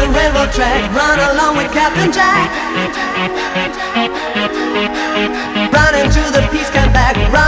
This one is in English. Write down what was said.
railroad track, run along with Captain Jack. Run into the peace camp back, run